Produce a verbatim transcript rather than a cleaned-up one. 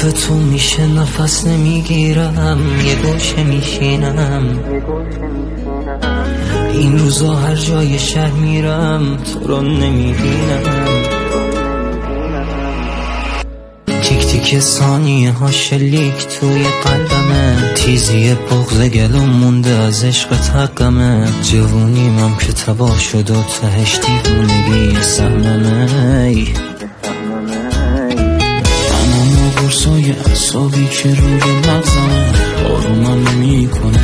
حرف تو میشه نفس نمیگیرم، یه گوشه میشینم. این روزا هر جای شهر میرم تو رو نمیبینم. تیک تیک ثانیه ها شلیک توی قلبمه، تیزی بغض گلوم مونده از عشق تقمه. جوونیمم که تباه شد و تهش دیوونگی سهممه. منم و برسای اعصابی که روی مغزمه، آرومم نمی کنه